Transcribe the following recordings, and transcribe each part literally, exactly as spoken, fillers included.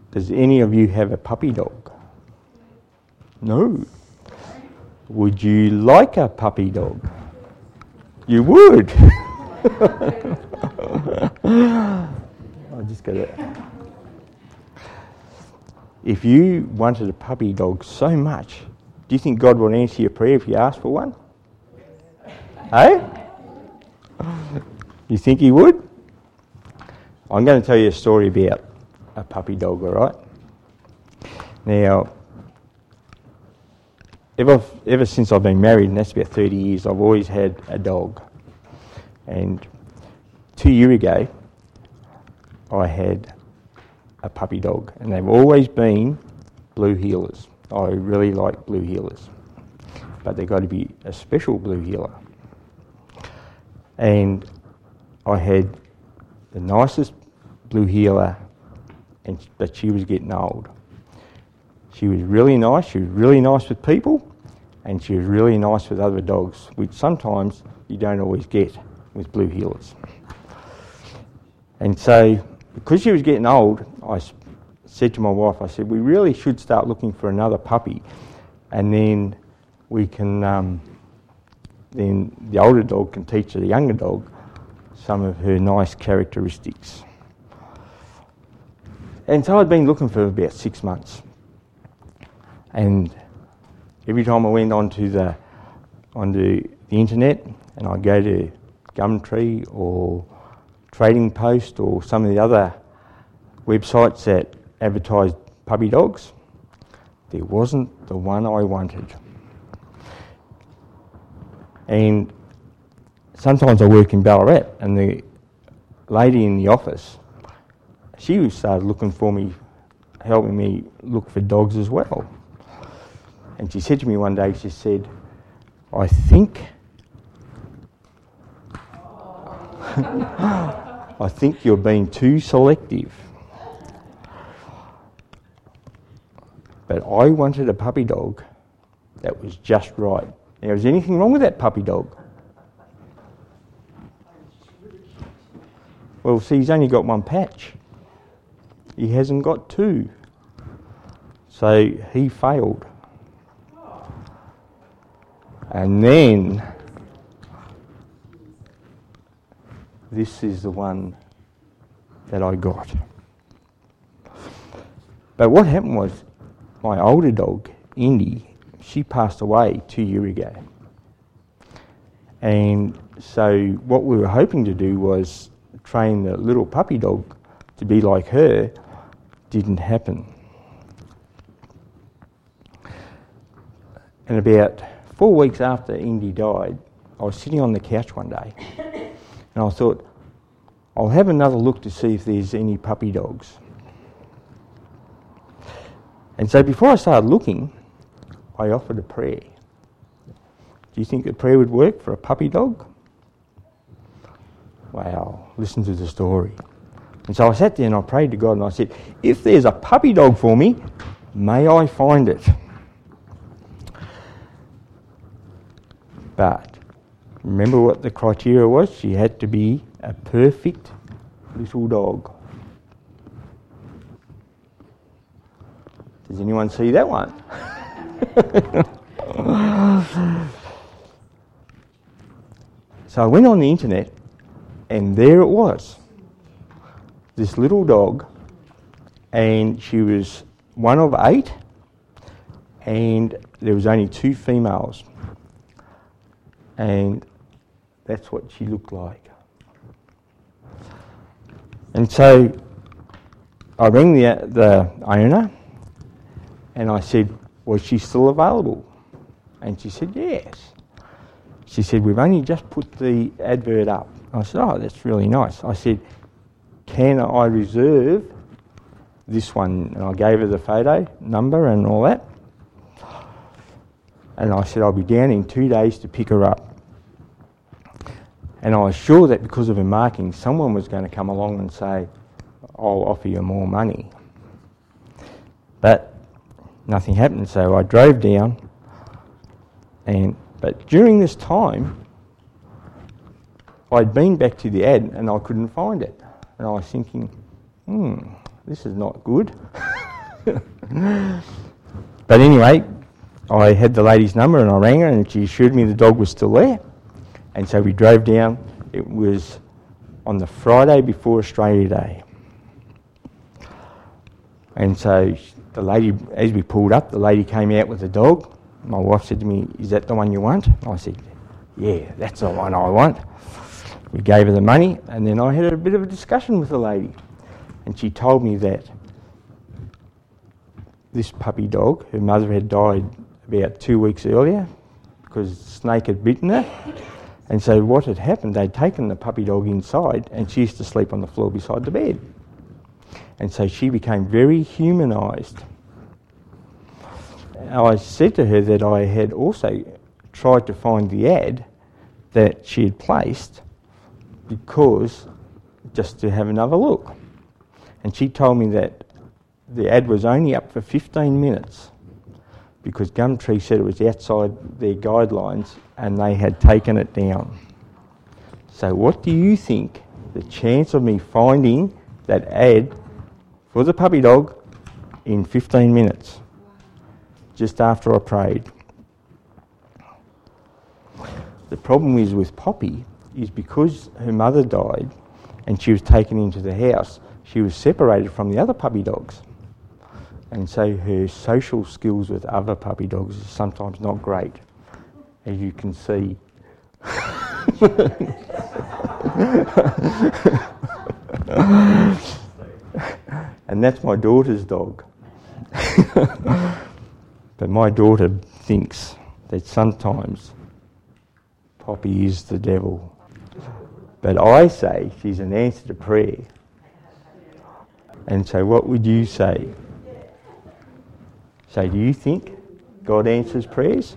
Does any of you have a puppy dog? No. Would you like a puppy dog? You would. I just got it. If you wanted a puppy dog so much, do you think God would answer your prayer if you asked for one? Hey? You think He would? I'm going to tell you a story about a puppy dog, all right? Now, ever, ever since I've been married, and that's about thirty years, I've always had a dog. And two years ago, I had a puppy dog, and they've always been blue heelers. I really like blue heelers, but they've got to be a special blue heeler. And I had the nicest blue heeler, and but she was getting old. She was really nice. She was really nice with people, and she was really nice with other dogs, which sometimes you don't always get with blue heelers. And so, because she was getting old, I said to my wife, I said, we really should start looking for another puppy, and then we can, um, then the older dog can teach the younger dog some of her nice characteristics. And so I'd been looking for about six months. And every time I went onto the onto the internet, and I'd go to Gumtree or Trading Post or some of the other websites that advertised puppy dogs, there wasn't the one I wanted. And sometimes I work in Ballarat, and the lady in the office, she started looking for me, helping me look for dogs as well. And she said to me one day, she said, I think, I think you're being too selective. But I wanted a puppy dog that was just right. Now, is there anything wrong with that puppy dog? Well, see, he's only got one patch. He hasn't got two. So he failed. And then, this is the one that I got. But what happened was, my older dog, Indy, she passed away two years ago. And so what we were hoping to do was train the little puppy dog to be like her. Didn't happen. And about four weeks after Indy died, I was sitting on the couch one day, and I thought, I'll have another look to see if there's any puppy dogs. And so before I started looking, I offered a prayer. Do you think a prayer would work for a puppy dog? Wow, listen to the story. And so I sat there and I prayed to God, and I said, if there's a puppy dog for me, may I find it. But remember what the criteria was? She had to be a perfect little dog. Does anyone see that one? So I went on the internet, and there it was. This little dog, and she was one of eight, and there was only two females. And that's what she looked like. And so I rang the, the owner, and I said, was she still available? And she said, yes. She said, we've only just put the advert up. I said, oh, that's really nice. I said, can I reserve this one? And I gave her the photo number and all that. And I said, I'll be down in two days to pick her up. And I was sure that because of her marking, someone was going to come along and say, I'll offer you more money. But nothing happened, so I drove down. And but during this time, I'd been back to the ad and I couldn't find it. And I was thinking, hmm, this is not good. But anyway, I had the lady's number and I rang her and she assured me the dog was still there. And so we drove down. It was on the Friday before Australia Day. And so the lady, as we pulled up, the lady came out with the dog. My wife said to me, "Is that the one you want?" I said, "Yeah, that's the one I want." We gave her the money, and then I had a bit of a discussion with the lady. And she told me that this puppy dog, her mother had died about two weeks earlier because a snake had bitten her. And so what had happened, they'd taken the puppy dog inside and she used to sleep on the floor beside the bed. And so she became very humanised. I said to her that I had also tried to find the ad that she had placed because just to have another look. And she told me that the ad was only up for fifteen minutes because Gumtree said it was outside their guidelines and they had taken it down. So what do you think the chance of me finding that ad for the puppy dog in fifteen minutes, just after I prayed? The problem is with Poppy is because her mother died and she was taken into the house, she was separated from the other puppy dogs. And so her social skills with other puppy dogs is sometimes not great, as you can see. And that's my daughter's dog. But my daughter thinks that sometimes Poppy is the devil. But I say she's an answer to prayer. And so what would you say? So do you think God answers prayers?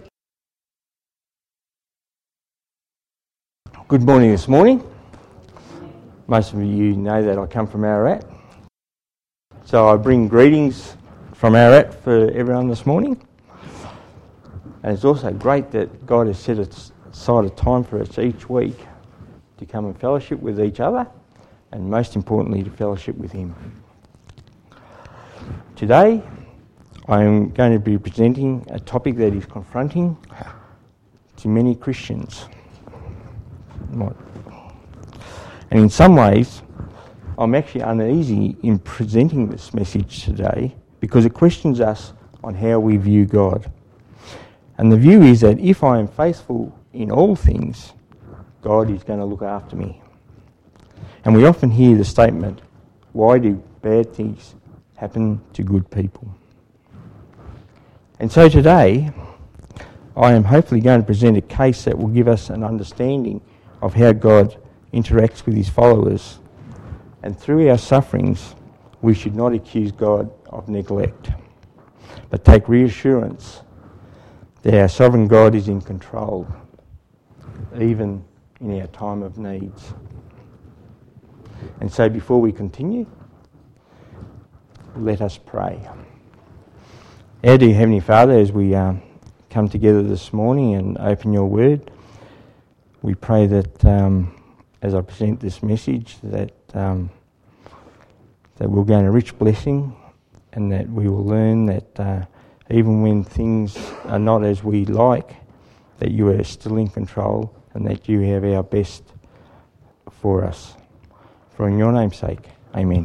Good morning this morning. Most of you know that I come from Ararat. So I bring greetings from Ararat for everyone this morning. And it's also great that God has set aside a time for us each week to come and fellowship with each other, and most importantly to fellowship with Him. Today I am going to be presenting a topic that is confronting to many Christians. And in some ways, I'm actually uneasy in presenting this message today because it questions us on how we view God. And the view is that if I am faithful in all things, God is going to look after me. And we often hear the statement, why do bad things happen to good people? And so today, I am hopefully going to present a case that will give us an understanding of how God interacts with His followers. And through our sufferings, we should not accuse God of neglect, but take reassurance that our sovereign God is in control, even in our time of needs. And so before we continue, let us pray. Our dear Heavenly Father, as we uh, come together this morning and open your word, we pray that um, as I present this message, that um, that we'll gain a rich blessing, and that we will learn that uh, even when things are not as we like, that you are still in control and that you have our best for us. For in your name's sake, amen.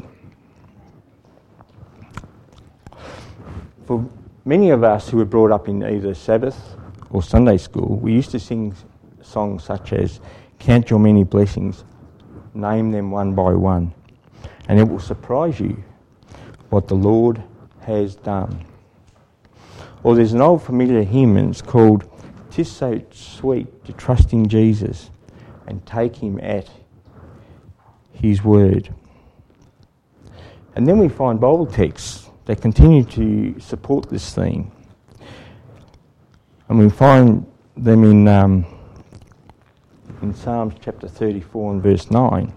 For many of us who were brought up in either Sabbath or Sunday school, we used to sing songs such as "Count Your Many Blessings, Name Them One by One," and it will surprise you what the Lord has done. Or there's an old familiar hymn, and it's called "'Tis So Sweet to Trust in Jesus and Take Him at His Word." And then we find Bible texts that continue to support this theme. And we find them in um, in Psalms chapter thirty-four and verse nine.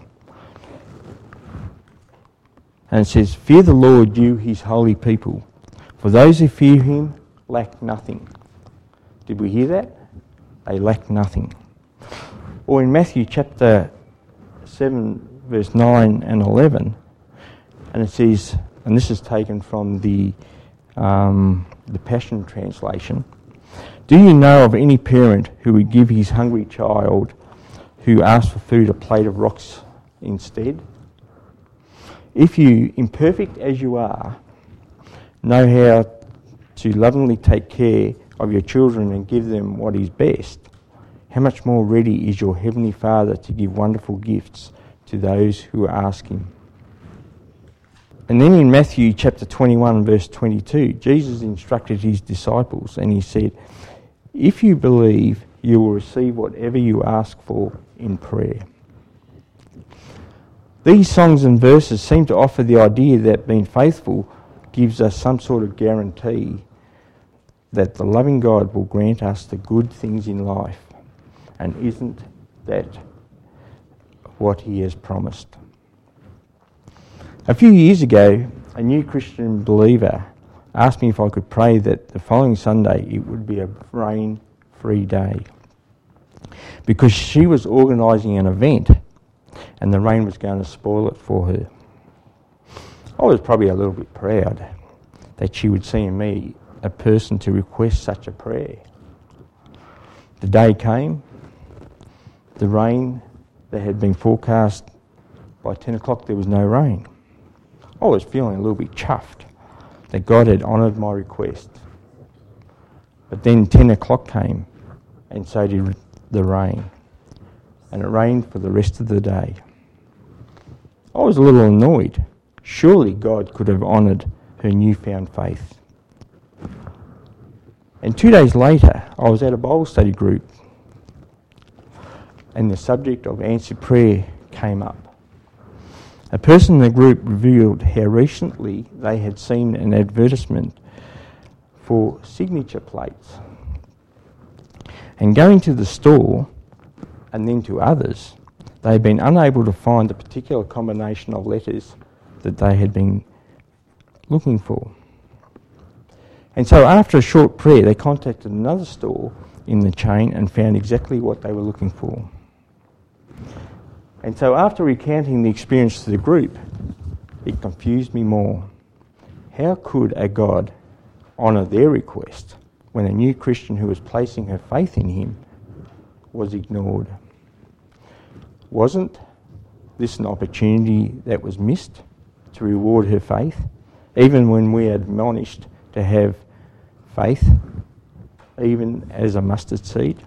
And it says, "Fear the Lord, you His holy people, for those who fear Him lack nothing." Did we hear that? They lack nothing. Or in Matthew chapter seven, verse nine and eleven, and it says, and this is taken from the um, the Passion Translation. Do you know of any parent who would give his hungry child who asked for food a plate of rocks instead? If you, imperfect as you are, know how to lovingly take care of your children and give them what is best, how much more ready is your Heavenly Father to give wonderful gifts to those who ask Him? And then in Matthew chapter twenty-one, verse twenty-two, Jesus instructed His disciples and He said, if you believe, you will receive whatever you ask for in prayer. These songs and verses seem to offer the idea that being faithful gives us some sort of guarantee that the loving God will grant us the good things in life. And isn't that what He has promised? A few years ago, a new Christian believer asked me if I could pray that the following Sunday it would be a rain-free day, because she was organising an event and the rain was going to spoil it for her. I was probably a little bit proud that she would see in me a person to request such a prayer. The day came, the rain that had been forecast, by ten o'clock there was no rain. I was feeling a little bit chuffed that God had honoured my request. But then ten o'clock came, and so did the rain. And it rained for the rest of the day. I was a little annoyed. Surely God could have honoured her newfound faith. And two days later, I was at a Bible study group, and the subject of answered prayer came up. A person in the group revealed how recently they had seen an advertisement for signature plates. And going to the store, and then to others, they had been unable to find the particular combination of letters that they had been looking for. And so after a short prayer, they contacted another store in the chain and found exactly what they were looking for. And so after recounting the experience to the group, it confused me more. How could a God honour their request when a new Christian who was placing her faith in Him was ignored? Wasn't this an opportunity that was missed to reward her faith, even when we admonished to have faith, even as a mustard seed?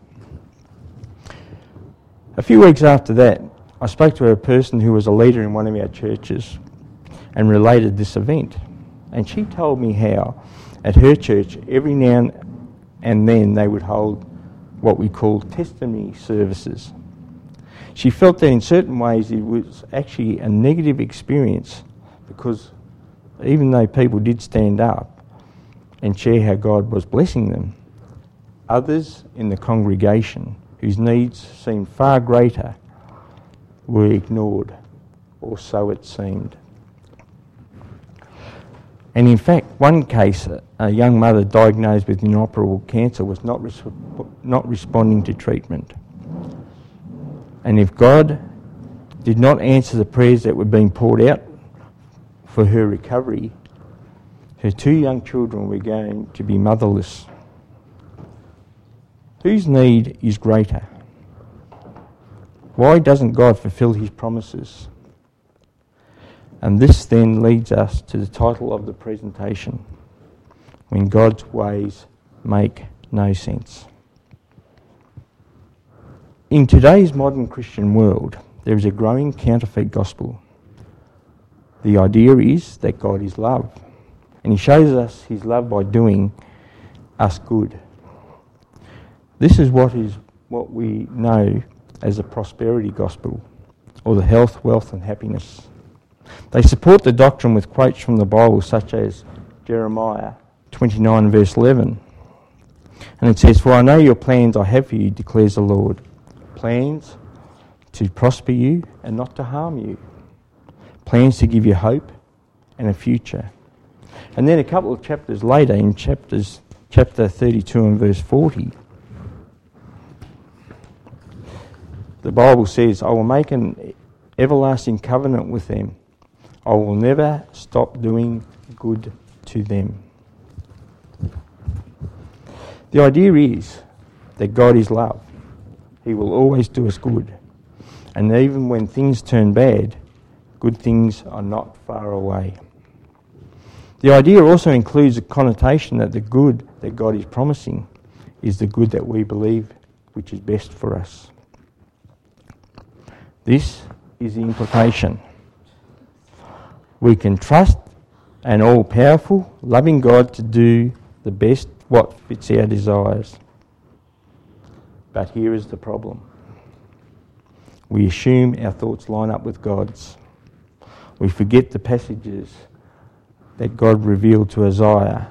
A few weeks after that, I spoke to a person who was a leader in one of our churches and related this event. And she told me how at her church every now and then they would hold what we call testimony services. She felt that in certain ways it was actually a negative experience, because even though people did stand up and share how God was blessing them, others in the congregation whose needs seemed far greater were ignored, or so it seemed. And in fact, one case, a young mother diagnosed with inoperable cancer was not res- not responding to treatment. And if God did not answer the prayers that were being poured out for her recovery, her two young children were going to be motherless. Whose need is greater? Why doesn't God fulfill His promises? And this then leads us to the title of the presentation, When God's Ways Make No Sense. In today's modern Christian world, there is a growing counterfeit gospel. The idea is that God is love, and He shows us His love by doing us good. This is what is what we know as the prosperity gospel, or the health, wealth and happiness. They support the doctrine with quotes from the Bible, such as Jeremiah twenty-nine verse eleven. And it says, "For I know your plans I have for you, declares the Lord, plans to prosper you and not to harm you, plans to give you hope and a future." And then a couple of chapters later, in chapters chapter thirty-two and verse forty, the Bible says, "I will make an everlasting covenant with them. I will never stop doing good to them." The idea is that God is love. He will always do us good. And even when things turn bad, good things are not far away. The idea also includes a connotation that the good that God is promising is the good that we believe which is best for us. This is the implication. We can trust an all-powerful, loving God to do the best what fits our desires. But here is the problem. We assume our thoughts line up with God's. We forget the passages that God revealed to Isaiah.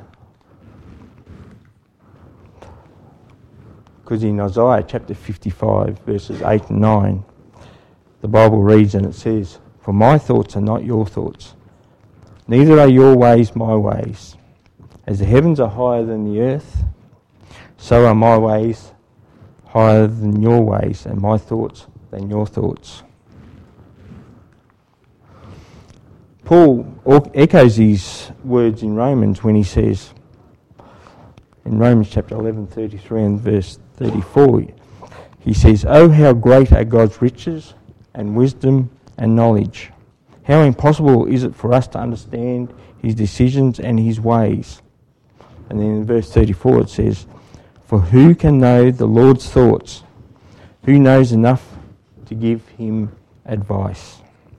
Because in Isaiah chapter fifty-five, verses eight and nine, the Bible reads and it says, "For my thoughts are not your thoughts, neither are your ways my ways. As the heavens are higher than the earth, so are my ways higher than your ways, and my thoughts than your thoughts." Paul echoes these words in Romans when he says, in Romans chapter eleven, thirty-three and verse thirty-four, he says, "Oh, how great are God's riches and wisdom and knowledge. How impossible is it for us to understand his decisions and his ways." And then in verse thirty-four it says, "For who can know the Lord's thoughts? Who knows enough to give him advice?"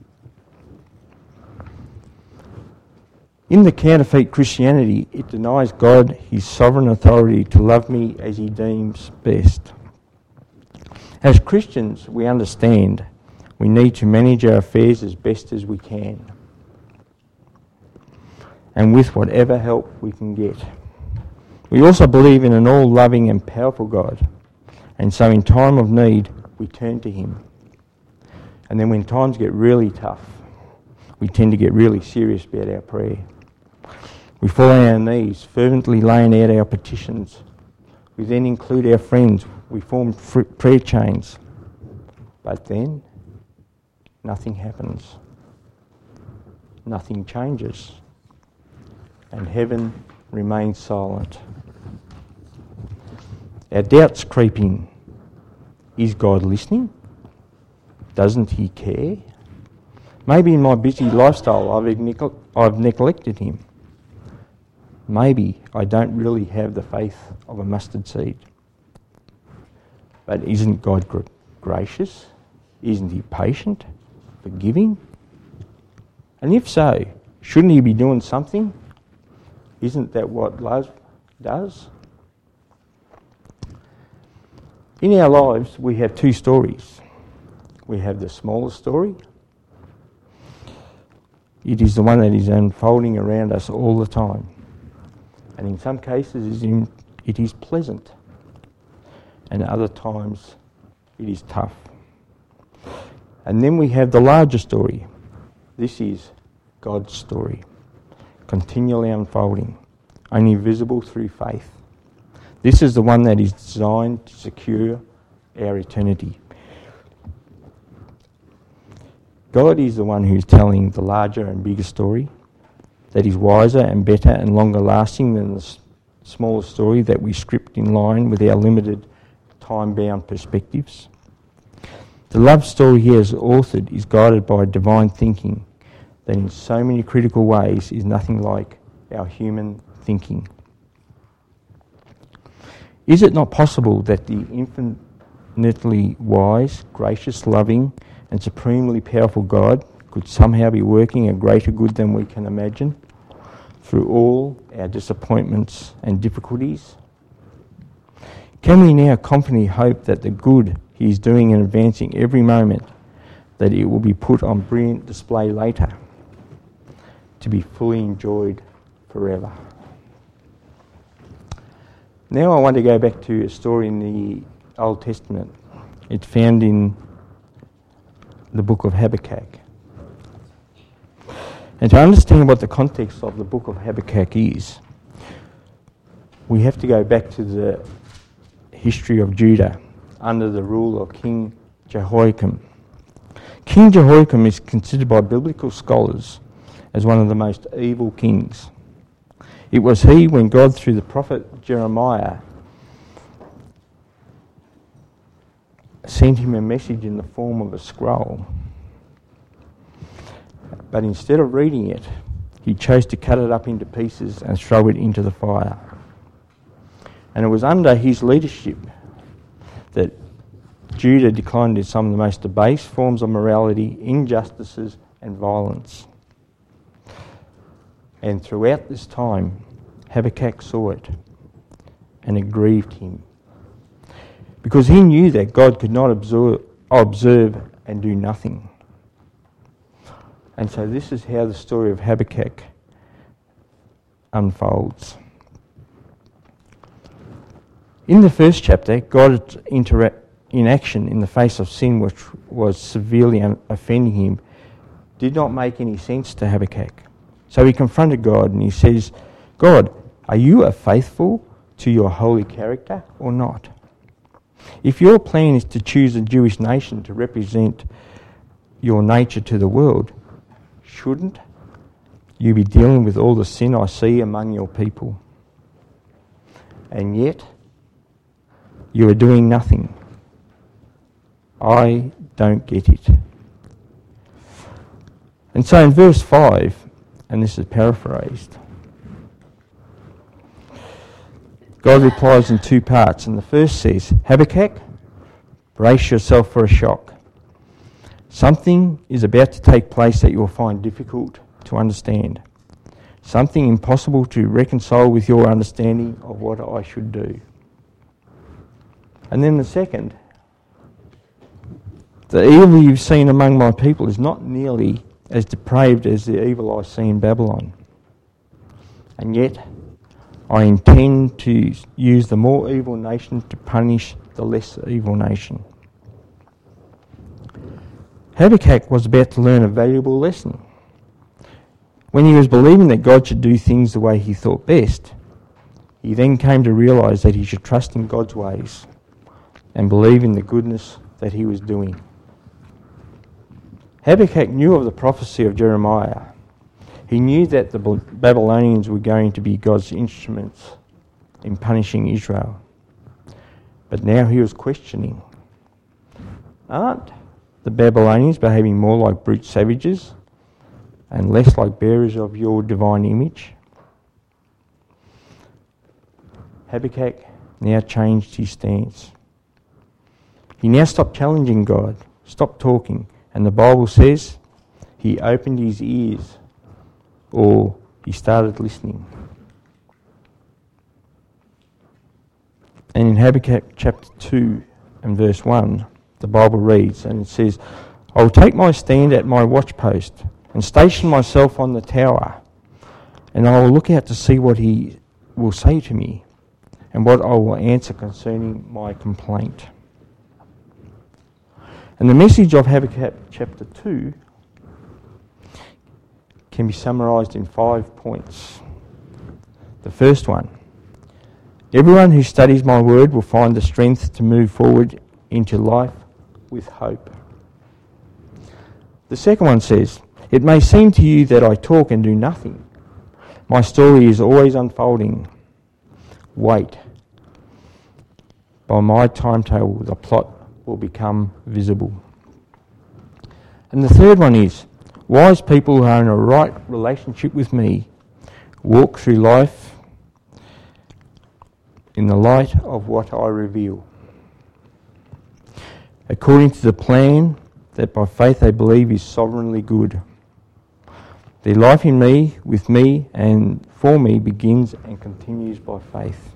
In the counterfeit Christianity, it denies God his sovereign authority to love me as he deems best. As Christians, we understand we need to manage our affairs as best as we can, and with whatever help we can get. We also believe in an all-loving and powerful God, and so in time of need, we turn to him. And then when times get really tough, we tend to get really serious about our prayer. We fall on our knees, fervently laying out our petitions. We then include our friends. We form fr- prayer chains. But then, nothing happens. Nothing changes. And heaven remains silent. Our doubts creep in. Is God listening? Doesn't he care? Maybe in my busy lifestyle I've, neg- I've neglected him. Maybe I don't really have the faith of a mustard seed. But isn't God gr- gracious? Isn't he patient, forgiving? And if so, shouldn't he be doing something? Isn't that what love does? In our lives, we have two stories. We have the smaller story. It is the one that is unfolding around us all the time. And in some cases, it is pleasant. And other times, it is tough. And then we have the larger story. This is God's story, continually unfolding, only visible through faith. This is the one that is designed to secure our eternity. God is the one who is telling the larger and bigger story that is wiser and better and longer lasting than the s- smaller story that we script in line with our limited time-bound perspectives. The love story he has authored is guided by divine thinking that in so many critical ways is nothing like our human thinking. Is it not possible that the infinitely wise, gracious, loving, and supremely powerful God could somehow be working a greater good than we can imagine through all our disappointments and difficulties? Can we now confidently hope that the good he is doing and advancing every moment, that it will be put on brilliant display later, to be fully enjoyed forever? Now I want to go back to a story in the Old Testament. It's found in the book of Habakkuk. And to understand what the context of the book of Habakkuk is, we have to go back to the history of Judah under the rule of King Jehoiakim. King Jehoiakim is considered by biblical scholars as one of the most evil kings. It was he, when God, through the prophet Jeremiah, sent him a message in the form of a scroll. But instead of reading it, he chose to cut it up into pieces and throw it into the fire. And it was under his leadership that Judah declined into some of the most debased forms of morality, injustices and violence. And throughout this time, Habakkuk saw it, and it grieved him. Because he knew that God could not observe, observe and do nothing. And so this is how the story of Habakkuk unfolds. In the first chapter, God's intera- inaction in the face of sin, which was severely un- offending him, did not make any sense to Habakkuk. So he confronted God and he says, God, are you faithful to your holy character or not? If your plan is to choose a Jewish nation to represent your nature to the world, shouldn't you be dealing with all the sin I see among your people? And yet, you are doing nothing. I don't get it. And so in verse five, and this is paraphrased, God replies in two parts, and the first says, Habakkuk, brace yourself for a shock. Something is about to take place that you will find difficult to understand. Something impossible to reconcile with your understanding of what I should do. And then the second, the evil you've seen among my people is not nearly as depraved as the evil I see in Babylon. And yet, I intend to use the more evil nation to punish the less evil nation. Habakkuk was about to learn a valuable lesson. When he was believing that God should do things the way he thought best, he then came to realise that he should trust in God's ways and believe in the goodness that he was doing. Habakkuk knew of the prophecy of Jeremiah. He knew that the Babylonians were going to be God's instruments in punishing Israel. But now he was questioning, aren't the Babylonians behaving more like brute savages and less like bearers of your divine image? Habakkuk now changed his stance. He now stopped challenging God, stopped talking, and the Bible says he opened his ears, or he started listening. And in Habakkuk chapter two and verse one, the Bible reads, and it says, I will take my stand at my watchpost and station myself on the tower, and I will look out to see what he will say to me and what I will answer concerning my complaint. And the message of Habakkuk chapter two can be summarised in five points. The first one, everyone who studies my word will find the strength to move forward into life with hope. The second one says, it may seem to you that I talk and do nothing. My story is always unfolding. Wait. By my timetable, the plot will become visible. And the third one is, wise people who are in a right relationship with me walk through life in the light of what I reveal, according to the plan that by faith they believe is sovereignly good. Their life in me, with me, and for me begins and continues by faith.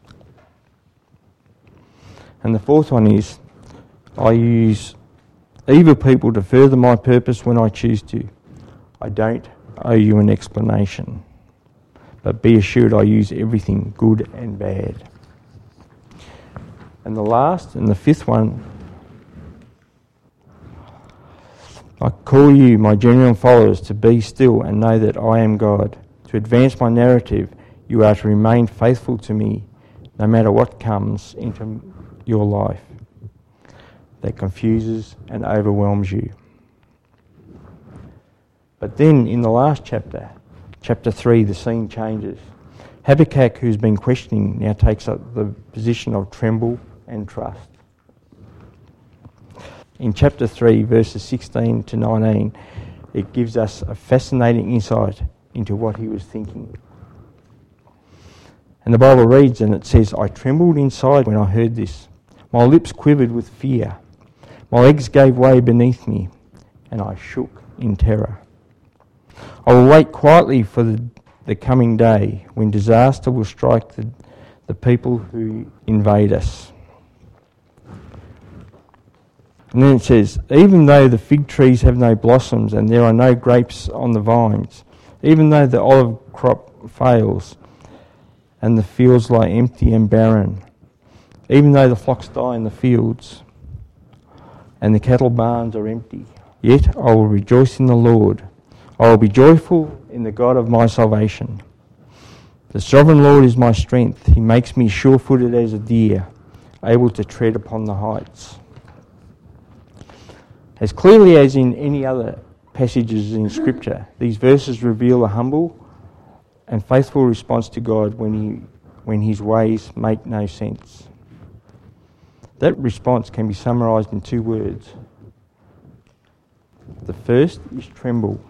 And the fourth one is, I use evil people to further my purpose when I choose to. I don't owe you an explanation, but be assured I use everything, good and bad. And the last and the fifth one, I call you, my genuine followers, to be still and know that I am God. To advance my narrative, you are to remain faithful to me, no matter what comes into your life that confuses and overwhelms you. But then in the last chapter, chapter three, the scene changes. Habakkuk, who's been questioning, now takes up the position of tremble and trust. In chapter three, verses sixteen to nineteen, it gives us a fascinating insight into what he was thinking. And the Bible reads, and it says, "I trembled inside when I heard this. My lips quivered with fear. My legs gave way beneath me, and I shook in terror. I will wait quietly for the, the coming day when disaster will strike the, the people who invade us." And then it says, "Even though the fig trees have no blossoms and there are no grapes on the vines, even though the olive crop fails and the fields lie empty and barren, even though the flocks die in the fields and the cattle barns are empty, yet I will rejoice in the Lord. I will be joyful in the God of my salvation. The sovereign Lord is my strength. He makes me sure-footed as a deer, able to tread upon the heights." As clearly as in any other passages in Scripture, these verses reveal a humble and faithful response to God when he, when his ways make no sense. That response can be summarised in two words. The first is tremble.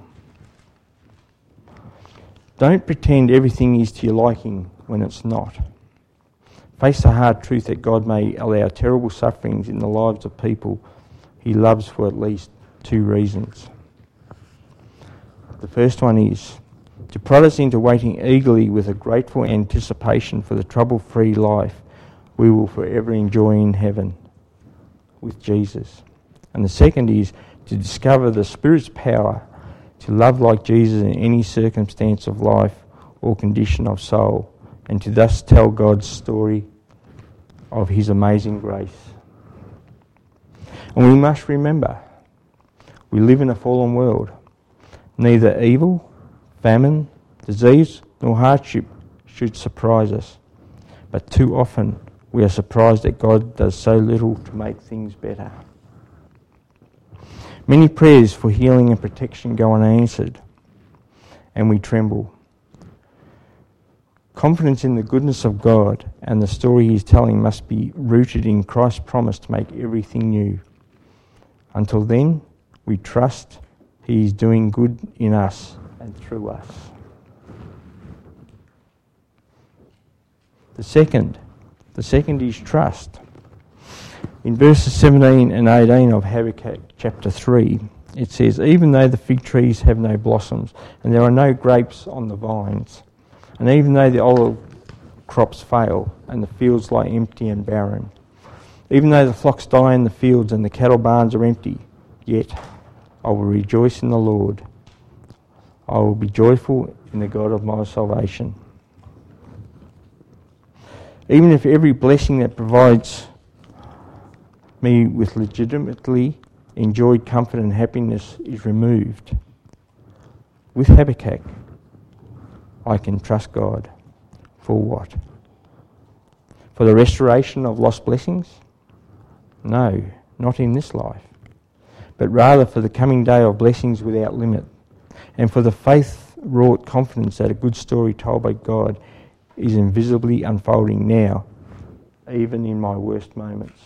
Don't pretend everything is to your liking when it's not. Face the hard truth that God may allow terrible sufferings in the lives of people he loves for at least two reasons. The first one is to prod us into waiting eagerly with a grateful anticipation for the trouble-free life we will forever enjoy in heaven with Jesus. And the second is to discover the Spirit's power to love like Jesus in any circumstance of life or condition of soul, and to thus tell God's story of his amazing grace. And we must remember, we live in a fallen world. Neither evil, famine, disease, nor hardship should surprise us. But too often we are surprised that God does so little to make things better. Many prayers for healing and protection go unanswered, and we tremble. Confidence in the goodness of God and the story he's telling must be rooted in Christ's promise to make everything new. Until then, we trust he is doing good in us and through us. The second, the second is trust. In verses seventeen and eighteen of Habakkuk chapter three, it says, "Even though the fig trees have no blossoms, and there are no grapes on the vines, and even though the olive crops fail, and the fields lie empty and barren, even though the flocks die in the fields and the cattle barns are empty, yet I will rejoice in the Lord. I will be joyful in the God of my salvation." Even if every blessing that provides me with legitimately enjoyed comfort and happiness is removed, with Habakkuk, I can trust God. For what? For the restoration of lost blessings? No, not in this life, but rather for the coming day of blessings without limit, and for the faith-wrought confidence that a good story told by God is invisibly unfolding now, even in my worst moments.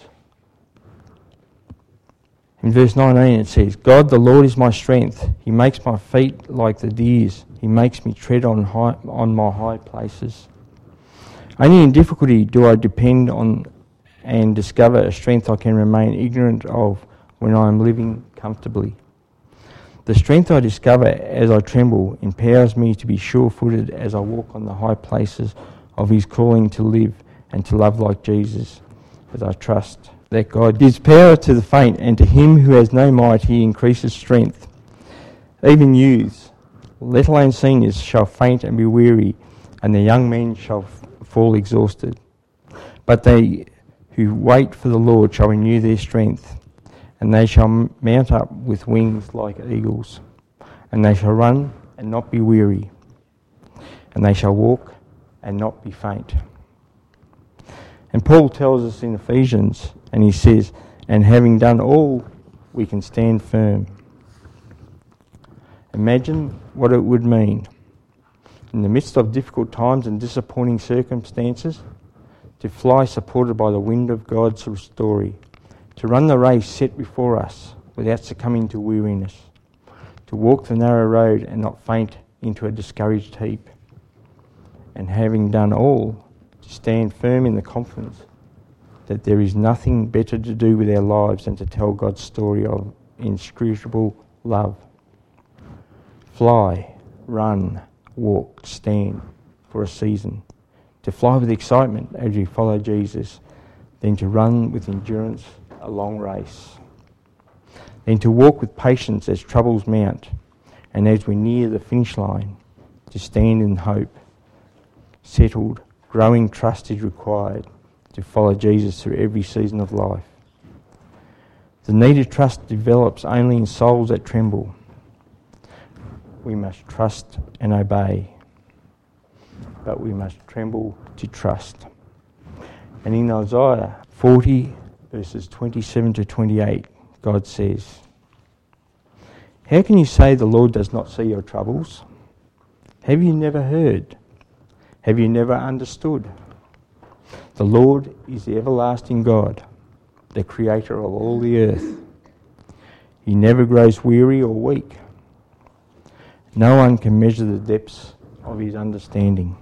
In verse nineteen it says, "God the Lord is my strength. He makes my feet like the deer's. He makes me tread on high, on my high places." Only in difficulty do I depend on and discover a strength I can remain ignorant of when I am living comfortably. The strength I discover as I tremble empowers me to be sure-footed as I walk on the high places of his calling to live and to love like Jesus, as I trust that God gives power to the faint, and to him who has no might he increases strength. Even youths, let alone seniors, shall faint and be weary, and the young men shall f- fall exhausted. But they who wait for the Lord shall renew their strength, and they shall m- mount up with wings like eagles, and they shall run and not be weary, and they shall walk and not be faint. And Paul tells us in Ephesians, and he says, "And having done all, we can stand firm." Imagine what it would mean, in the midst of difficult times and disappointing circumstances, to fly supported by the wind of God's story, to run the race set before us without succumbing to weariness, to walk the narrow road and not faint into a discouraged heap, and having done all, to stand firm in the confidence that there is nothing better to do with our lives than to tell God's story of inscrutable love. Fly, run, walk, stand for a season, to fly with excitement as we follow Jesus, then to run with endurance a long race, then to walk with patience as troubles mount, and as we near the finish line, to stand in hope. Settled, growing trust is required to follow Jesus through every season of life. The needed trust develops only in souls that tremble. We must trust and obey, but we must tremble to trust. And in Isaiah forty, verses twenty-seven to twenty-eight, God says, "How can you say the Lord does not see your troubles? Have you never heard? Have you never understood? The Lord is the everlasting God, the creator of all the earth. He never grows weary or weak. No one can measure the depths of his understanding."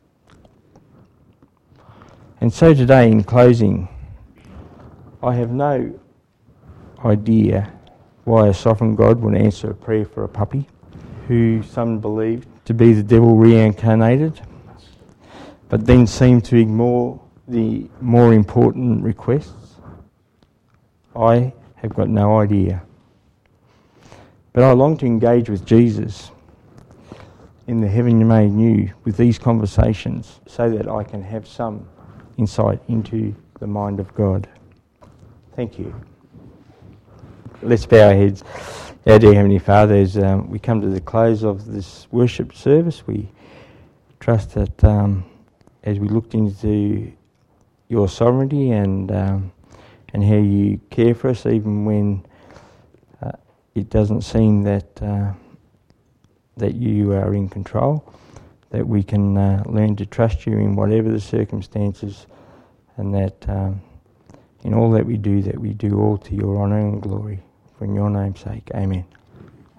And so today, in closing, I have no idea why a sovereign God would answer a prayer for a puppy, who some believe to be the devil reincarnated, but then seem to ignore the more important requests. I have got no idea. But I long to engage with Jesus in the heaven you made new with these conversations, so that I can have some insight into the mind of God. Thank you. Let's bow our heads. Our dear Heavenly Father, as um, we come to the close of this worship service, we trust that um, as we looked into your sovereignty and um, and how you care for us, even when uh, it doesn't seem that uh, that you are in control, that we can uh, learn to trust you in whatever the circumstances, and that um, in all that we do, that we do all to your honour and glory. For in your name's sake, amen.